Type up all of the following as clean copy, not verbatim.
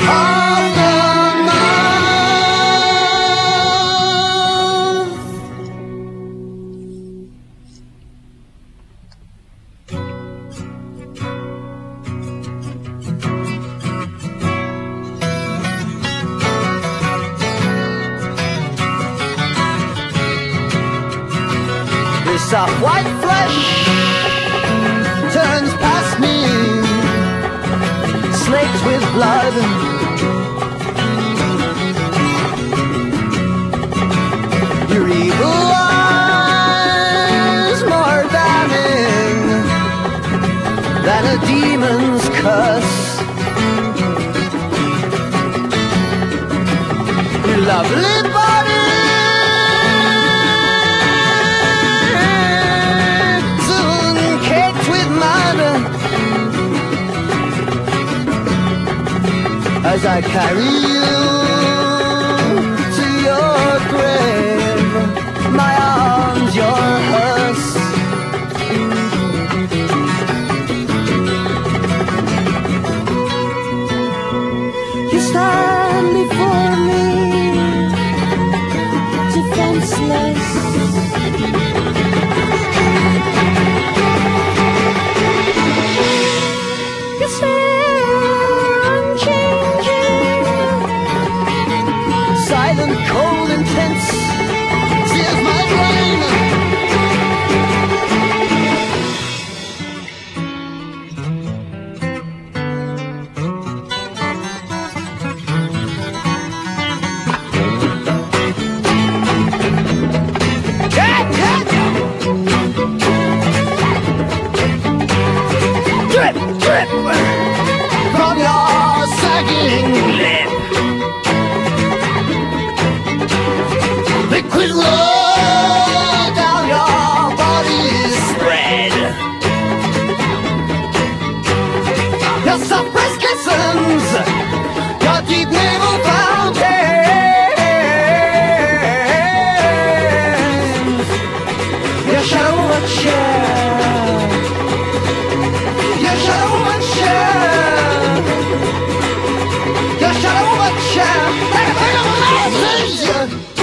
of the month. This soft white flesh turns past me, slaked with blood. Your evil eyes more damning than a demon's curse. Your lovely body soon caked with mud. As I carry you to your grave, my arms your hearse. You stand before me, defenseless. You silent, cold, intense, sears my brain. Drip, drip from your sagging lip. Liquid roll down your body's spread. Your soft breast glistens, your deep navel fountains. Your shadow a chair, your shadow a chair, your shadow a chair. Like a thing of lazy.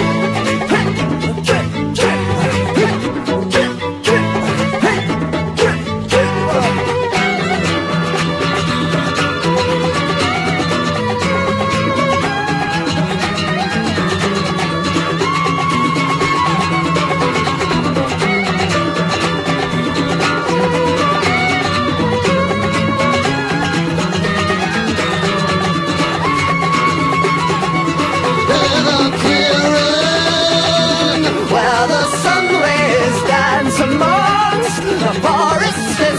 Amongst the forest and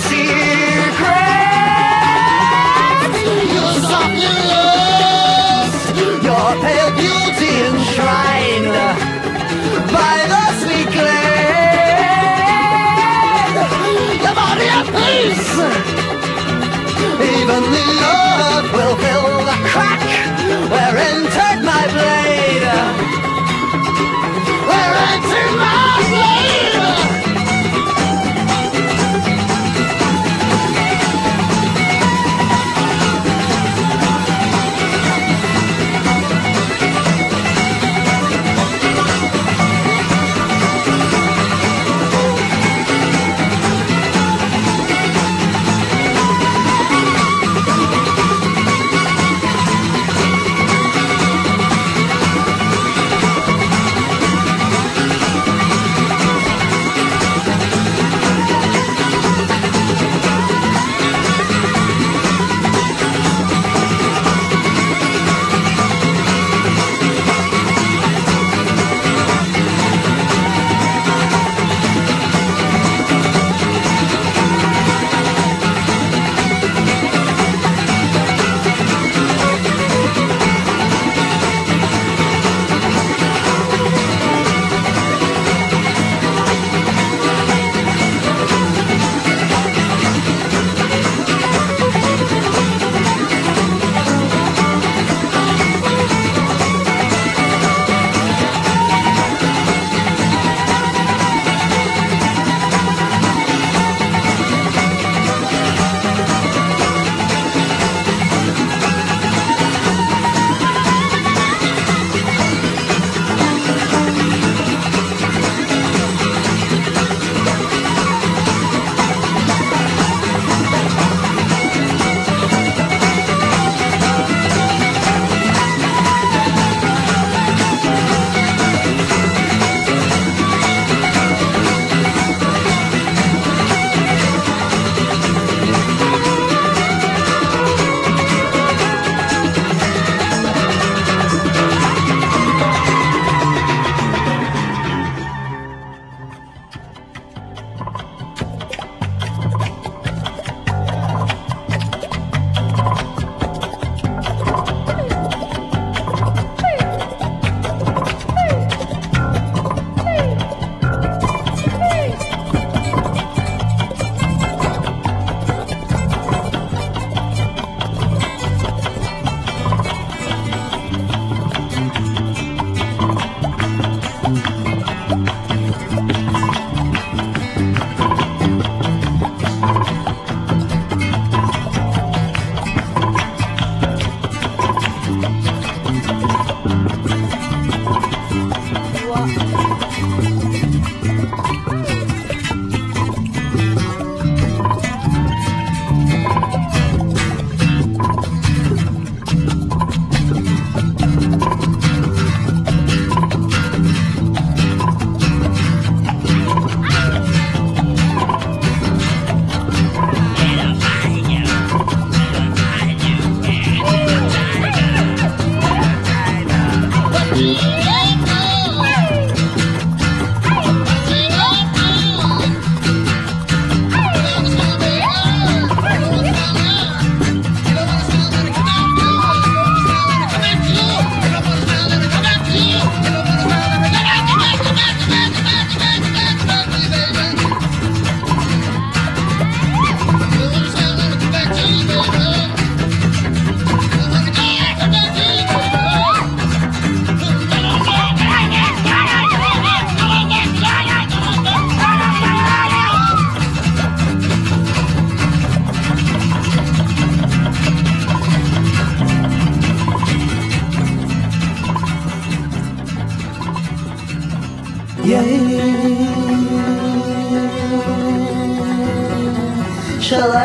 secrets, your soft looks, your pale beauty enshrined by the sweet glade, your body at peace. Even the earth will fill the crack where entered my blade, where entered my blade.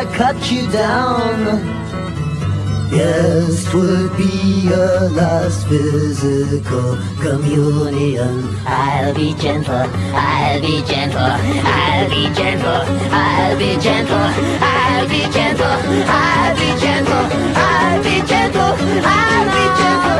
I cut you down. Yes, 'twould be a last physical communion. I'll be gentle, I'll be gentle, I'll be gentle, I'll be gentle, I'll be gentle, I'll be gentle, I'll be gentle, I'll be gentle.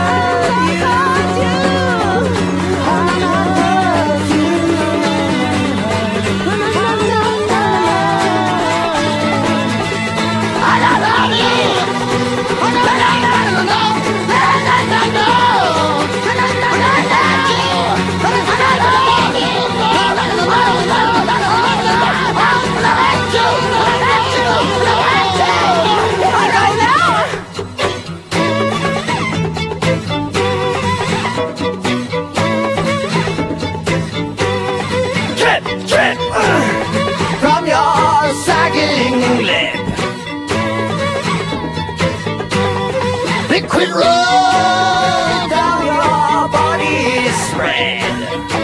From your sagging lip, liquid roll down your body spread.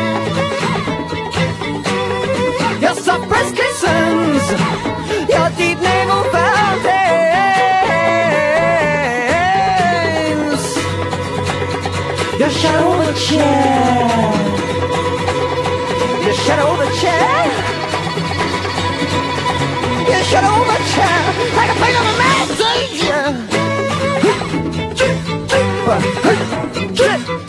Your soft breast glistens, your deep navel fountains, your shadow over chair, your shadow over chair. You should overturn like a pig of a mountain.